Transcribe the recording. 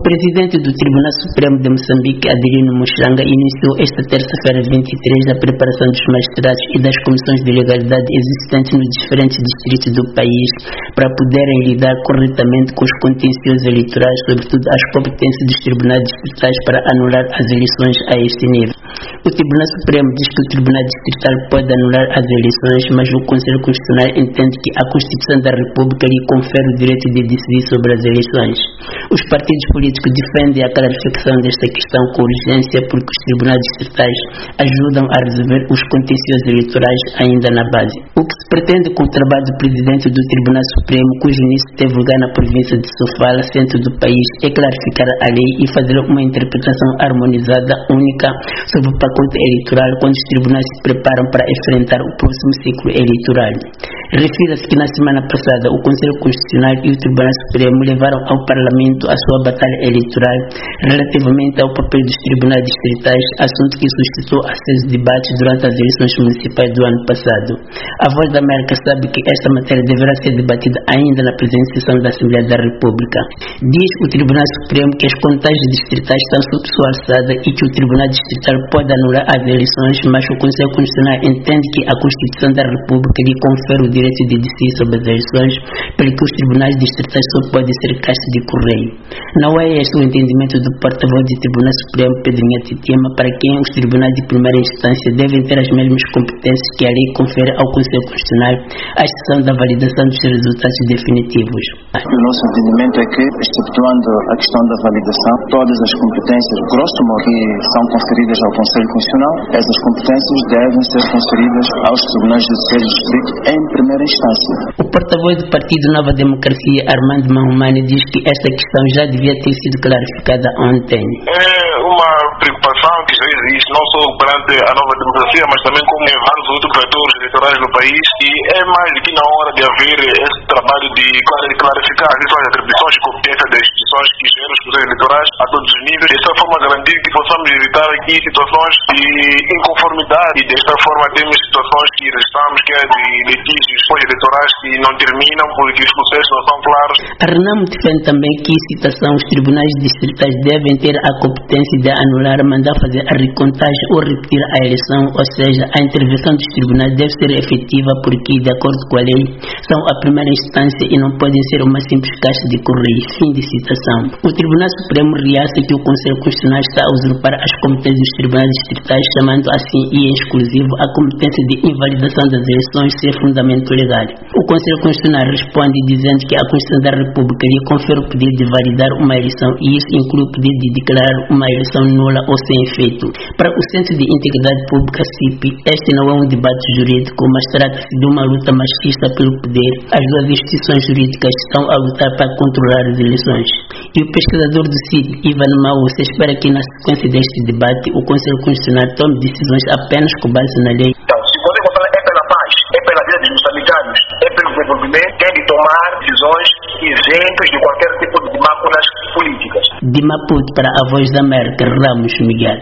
presidente do Tribunal Supremo de Moçambique, Adelino Moshanga, iniciou esta terça-feira 23 a preparação dos magistrados e das comissões de legalidade existentes nos diferentes distritos do país para poderem lidar corretamente com os contenciosos eleitorais, sobretudo as competências dos tribunais distritais para anular as eleições a este nível. O Tribunal Supremo diz que o Tribunal Distrital pode anular as eleições, mas o Conselho Constitucional entende que a Constituição da República lhe confere o direito de decidir sobre as eleições. Os partidos políticos defendem a clarificação desta questão com urgência porque os tribunais distritais ajudam a resolver os contenciosos eleitorais ainda na base. O que se pretende com o trabalho do presidente do Tribunal Supremo, cujo início teve lugar na província de Sofala, centro do país, é clarificar a lei e fazer uma interpretação harmonizada única sobre o pacote eleitoral quando os tribunais se preparam para enfrentar o próximo ciclo eleitoral. Refira-se que na semana passada o Conselho Constitucional e o Tribunal Supremo levaram ao Parlamento a sua batalha eleitoral relativamente ao papel dos tribunais distritais, assunto que suscitou acesos debates durante as eleições municipais do ano passado. A Voz da América sabe que esta matéria deverá ser debatida ainda na presente sessão da Assembleia da República. Diz o Tribunal Supremo que as contagens distritais estão sob sua alçada e que o Tribunal Distrital pode anular as eleições, mas o Conselho Constitucional entende que a Constituição da República lhe confere o direito de decidir sobre as eleições, pelo que os tribunais distritais só podem ser caixa de correio. Não é este o entendimento do porta-voz do Tribunal Supremo, Pedrinha Titiema, para quem os tribunais de primeira instância devem ter as mesmas competências que a lei confere ao Conselho Constitucional, à exceção da validação dos resultados definitivos. O nosso entendimento é que, exceptuando a questão da validação, todas as competências, grosso modo, que são conferidas ao Conselho Constitucional, essas competências devem ser conferidas aos tribunais judiciais distritos em primeira instância. O porta-voz do Partido Nova Democracia, Armando Mahumane, diz que esta questão já devia ter sido clarificada ontem. É uma preocupação que já existe, não só perante a Nova Democracia, mas também como em vários outros atores eleitorais no país, e é mais do que na hora de haver esse trabalho de clarificar as atribuições e competências das instituições que geram os processos eleitorais a todos os níveis, desta forma garantir que possamos evitar aqui situações de inconformidade, e desta forma temos situações que registramos que é de litígios pós-eleitorais que não terminam porque os processos não são claros. A Renamo defende também que, citação, os tribunais distritais devem ter a competência de anular, mandar fazer a recontagem ou repetir a eleição, ou seja, a intervenção dos tribunais deve ser efetiva porque, de acordo com a lei, são a primeira instância e não podem ser uma simples caixa de correio. Fim de citação. O Tribunal Supremo reaça que o Conselho Constitucional está a usurpar as competências dos tribunais distritais, chamando assim e em exclusivo a competência de invalidação das eleições ser fundamento legal. O Conselho Constitucional responde dizendo que a Constituição da República lhe confere o poder de validar uma eleição e isso inclui o poder de declarar uma eleição nula ou sem efeito. Para o Centro de Integridade Pública, CIP, este não é um debate jurídico, mas trata-se de uma luta machista pelo poder. As duas instituições jurídicas estão a lutar para controlar as eleições. E o pesquisador do CIP, Ivan Mau, se espera que na sequência deste debate o Conselho Constitucional tome decisões apenas com base na lei. Então, se o Conselho Constitucional é pela paz, é pela vida dos moçambicanos, é pelo desenvolvimento, tem de tomar decisões isentas de qualquer tipo de máculas políticas. De Maputo para a Voz da América, Ramos Miguel.